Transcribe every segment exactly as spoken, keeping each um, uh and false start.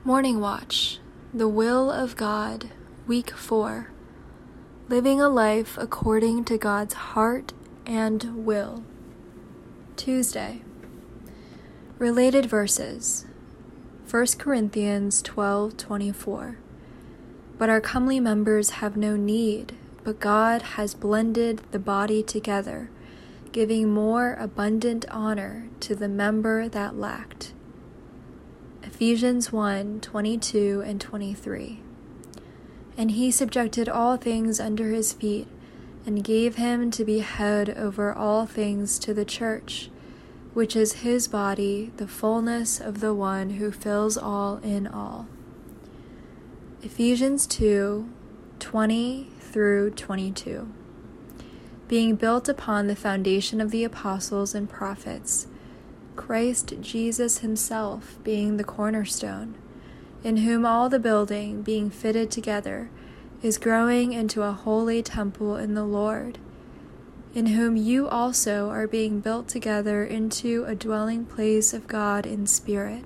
Morning Watch, The Will of God, Week four. Living a Life According to God's Heart and Will. Tuesday. Related Verses. First Corinthians twelve twenty-four. But our comely members have no need, but God has blended the body together, giving more abundant honor to the member that lacked. Ephesians one twenty-two and twenty-three. And he subjected all things under his feet, and gave him to be head over all things to the church, which is his body, the fullness of the one who fills all in all. Ephesians two twenty through twenty-two. Being built upon the foundation of the apostles and prophets, Christ Jesus himself being the cornerstone, in whom all the building, being fitted together, is growing into a holy temple in the Lord, in whom you also are being built together into a dwelling place of God in spirit.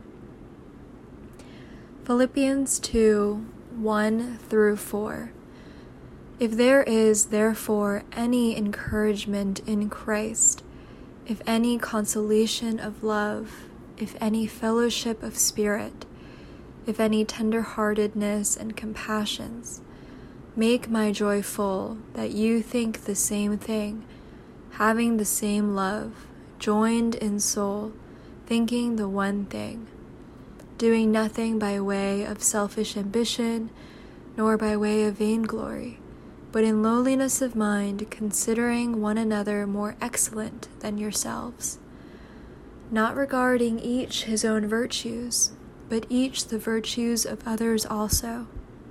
Philippians two one through four. If there is therefore any encouragement in Christ, if any consolation of love, if any fellowship of spirit, if any tender-heartedness and compassions, make my joy full, that you think the same thing, having the same love, joined in soul, thinking the one thing, doing nothing by way of selfish ambition, nor by way of vainglory, but in lowliness of mind, considering one another more excellent than yourselves, not regarding each his own virtues, but each the virtues of others also.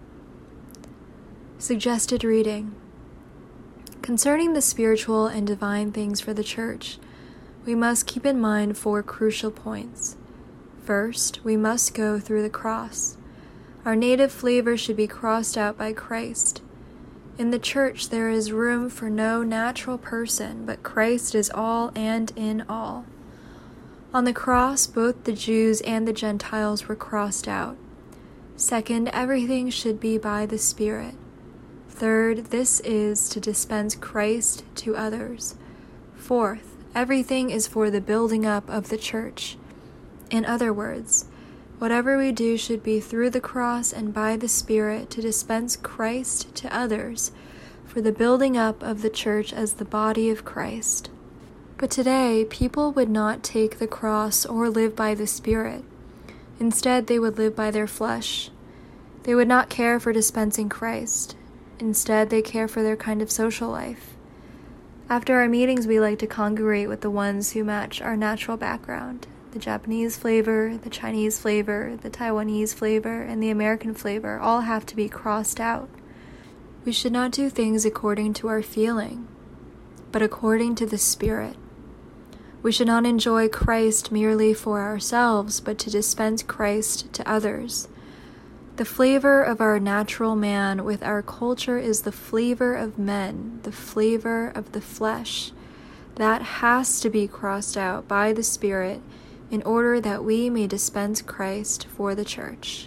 Suggested reading. Concerning the spiritual and divine things for the church, we must keep in mind four crucial points. First, we must go through the cross. Our native flavor should be crossed out by Christ. In the church there is room for no natural person, but Christ is all and in all. On the cross, both the Jews and the Gentiles were crossed out. Second, everything should be by the Spirit. Third, this is to dispense Christ to others. Fourth, everything is for the building up of the church. In other words, whatever we do should be through the cross and by the Spirit to dispense Christ to others for the building up of the church as the body of Christ. But today, people would not take the cross or live by the Spirit. Instead, they would live by their flesh. They would not care for dispensing Christ. Instead, they care for their kind of social life. After our meetings, we like to congregate with the ones who match our natural background. The Japanese flavor, the Chinese flavor, the Taiwanese flavor, and the American flavor all have to be crossed out. We should not do things according to our feeling, but according to the Spirit. We should not enjoy Christ merely for ourselves, but to dispense Christ to others. The flavor of our natural man with our culture is the flavor of men, the flavor of the flesh. That has to be crossed out by the Spirit in order that we may dispense Christ for the church.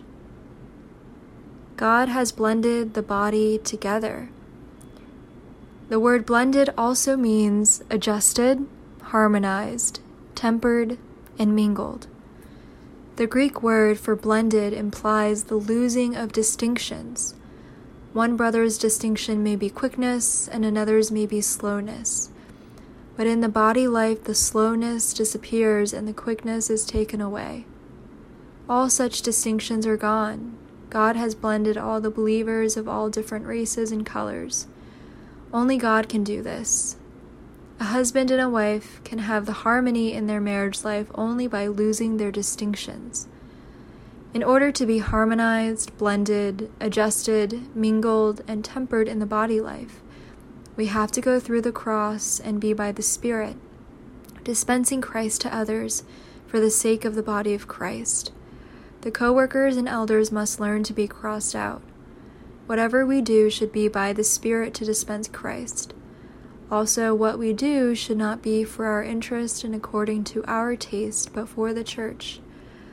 God has blended the body together. The word blended also means adjusted, harmonized, tempered, and mingled. The Greek word for blended implies the losing of distinctions. One brother's distinction may be quickness, and another's may be slowness. But in the body life, the slowness disappears and the quickness is taken away. All such distinctions are gone. God has blended all the believers of all different races and colors. Only God can do this. A husband and a wife can have the harmony in their marriage life only by losing their distinctions. In order to be harmonized, blended, adjusted, mingled, and tempered in the body life, we have to go through the cross and be by the Spirit, dispensing Christ to others for the sake of the body of Christ. The co-workers and elders must learn to be crossed out. Whatever we do should be by the Spirit to dispense Christ. Also, what we do should not be for our interest and according to our taste, but for the church.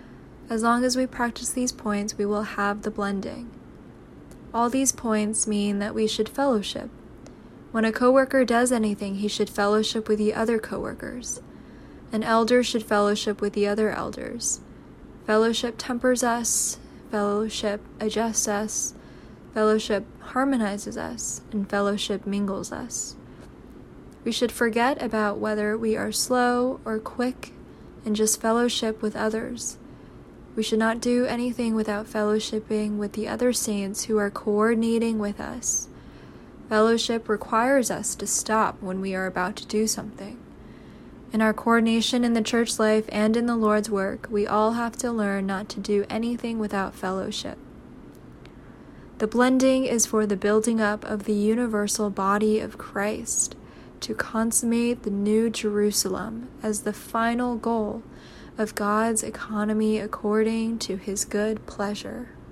As long as we practice these points, we will have the blending. All these points mean that we should fellowship. When a coworker does anything, he should fellowship with the other coworkers. An elder should fellowship with the other elders. Fellowship tempers us, fellowship adjusts us, fellowship harmonizes us, and fellowship mingles us. We should forget about whether we are slow or quick and just fellowship with others. We should not do anything without fellowshipping with the other saints who are coordinating with us. Fellowship requires us to stop when we are about to do something. In our coordination in the church life and in the Lord's work, we all have to learn not to do anything without fellowship. The blending is for the building up of the universal body of Christ, to consummate the New Jerusalem as the final goal of God's economy according to his good pleasure.